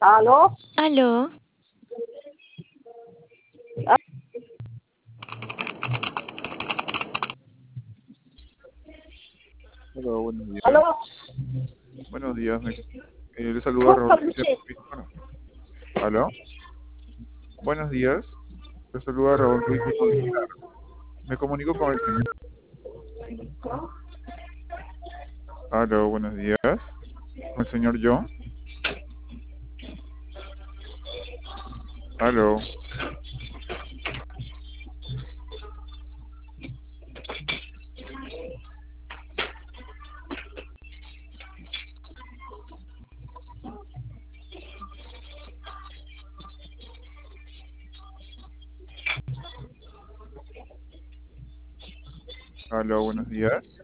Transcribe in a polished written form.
¿Aló? Aló, Hola, buenos días. ¿Aló? Buenos días. Le saluda Raúl Póngale Cristian. usted. Bueno, ¿aló? Buenos días. Le saluda Raúl Cristian. Me comunico con el señor. Aló, buenos días. Con el señor John. Aló. Aló, buenos días.